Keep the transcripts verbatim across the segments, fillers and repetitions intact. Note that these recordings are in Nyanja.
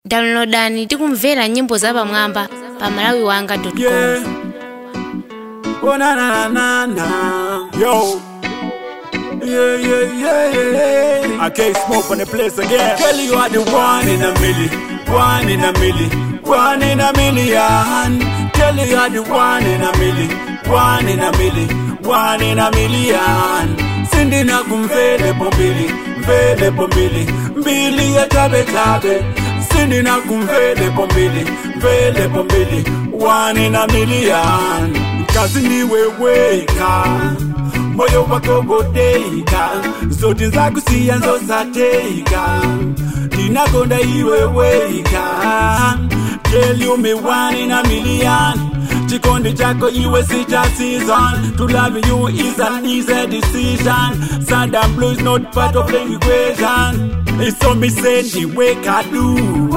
Downloadani tikumvera nyimbo za pamwamba pa malawi wanga dot com. Yeah. Oh na na na na. Yo. Yeah, yeah, yeah, yeah. I can't smoke on the place again. Girl, you are the one in a million, one in a million, one in a million. Girl, you are the one in a million, one in a million, one in a million. Sindi na kumvele pombili, mvele pombili, mbili ya tabe tabe. Sindi na kumvele pombili, mvele pombili, one in a million. Kazi niwe weka, moyo wako godeka, zote nzaku siya nzosateka, dinakonda iwe weka. Girl, you me one in a million. Chikondi chako iwe sita season. To love you is an easy decision. Sand and blue is not part of the equation. It's so me send the wake I do.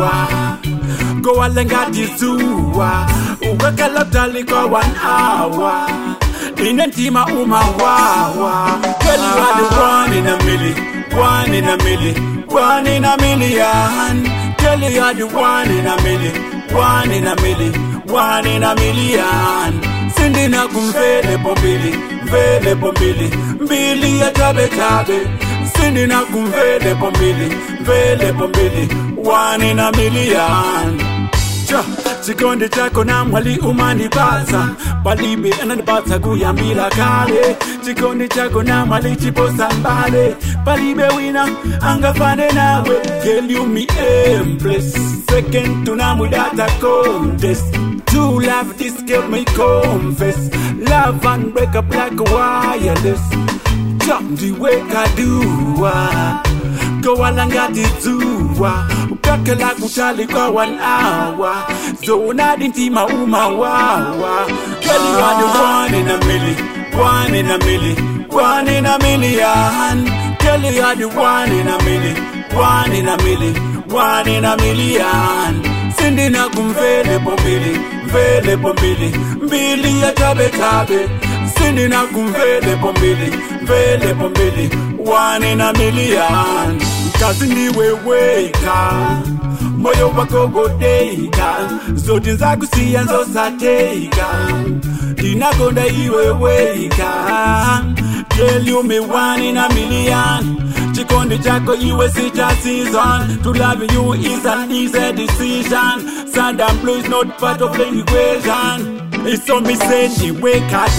Go alenga tizua. Uweka lotali kwa one hour. Inentima umawawa. Girl, you are the one in a million, one in a million, one in a million. Girl, you are the one in a million, one in a million, one in a million. Sindi na kumvele pombili, mvele pombili, mbili ya tabe tabe. Sindi na kumvele pombili, mvele pombili, one in a million. Cha, chikondi chako na mwali umani basa, balibe anani basa kuyambila kale. Chikondi chako na mwali chipo sambale, balibe wina angafane nawe. Girl, you me empress, second to namu data contest. To love this girl may confess, love and break up like wireless. Jump the way I do, uh. Go alangati tuwa, ukakela kutali kwa one hour. So nadintima umawawa. Girl, you are the one in a million, one in a million, one in a million. Girl, you are the one in a million, one in a million, one in a million. Sindi na kumvele pombili, mvele pombili, mbili ya tabe tabe. Sindi na kumvele pombili, mvele pombili, one in a million. Kazi niwe weka, moyo wako godeka, zote nzaku siya nzosateka, dinakonda iwe weka. Girl, you me one in a million. Chikondi chako iwe sita season. To love you is an easy decision. Sand and blue is not part of the equation. It's so me send the wake I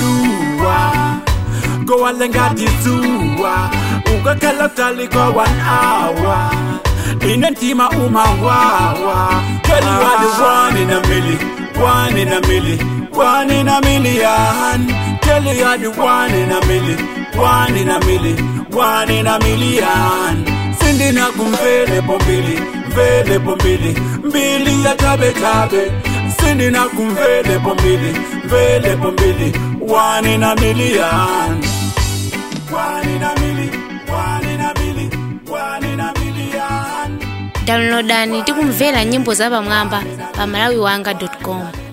do. Go alenga tizua. Ukakela tali kwa one hour. Inentima umawawa. Girl, you are the one in a million, one in a million, one in a million. Girl, you are the one in a million, one in a million, one in a million. Sindi na kumvele pombili, mvele pombili, mbili ya tabe tabe. Sindi na kumvele pombili, mvele pombili, one in a million. One in a million, one in a million, one in a million. Downloadani tikumvera nyimbo za pamwamba pa malawi wanga dot com.